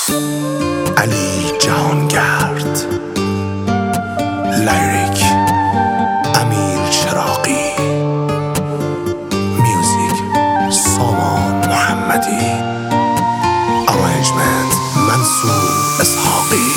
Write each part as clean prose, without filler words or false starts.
علی جهانگرد، لیریک امیر چراغی، میوزیک سامان محمدی، ارنجمنت منصور اسحاقی.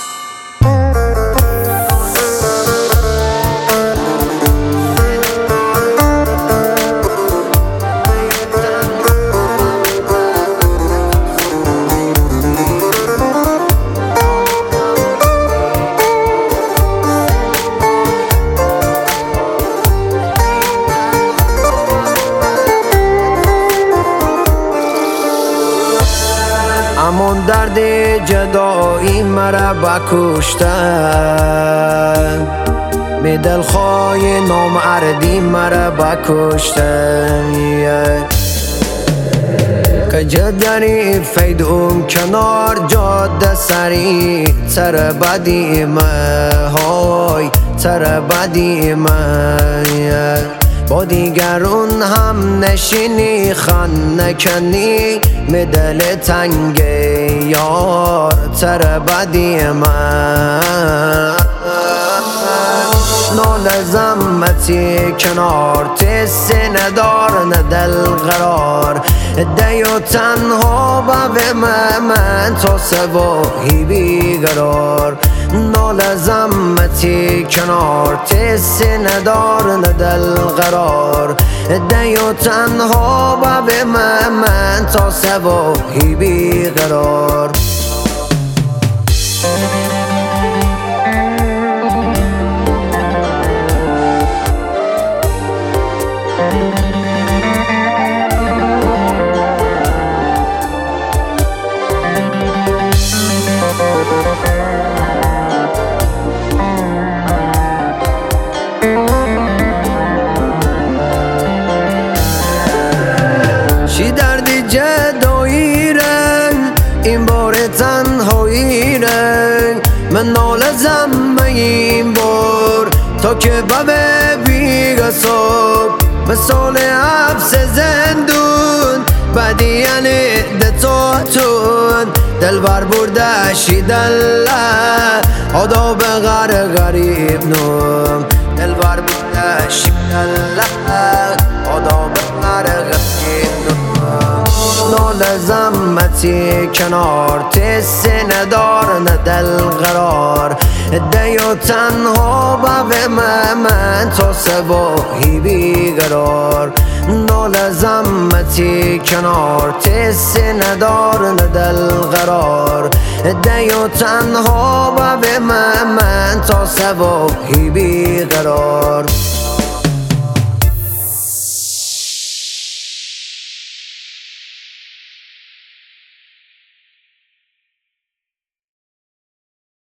همون درد جدایی مرا بکشتن، به دلخواه نامردی مرا بکشتن. که جدنی فیدون کنار جاده سری تر بدی های تر بدی با دیگرون هم نشینی خان نکنی مدل تنگ یار تر بدی نال زمتی کنار تسی ندار ندل قرار دیو تنها به من تا سواهی بیقرار. نال زمتی کنار تسی ندار ندل قرار دیو تنها به من تا سواهی بیقرار. چی دردی جدایی رنگ این بار تنهایی رنگ من نالزم این بار تا که ببه بیگه صبح مثال حبس زندون بدی یعنی دتاتون دل بر برده شیدله آداب غریب نوم دل بر برده شیدله آداب غریب نوم. نال زمتی کنار تسی ندار ندل قرار دیو تنها به من تا سواهی بیقرار. نال زمتی کنار تسی ندار ندل قرار دیو تنها به من تا سواهی بیقرار.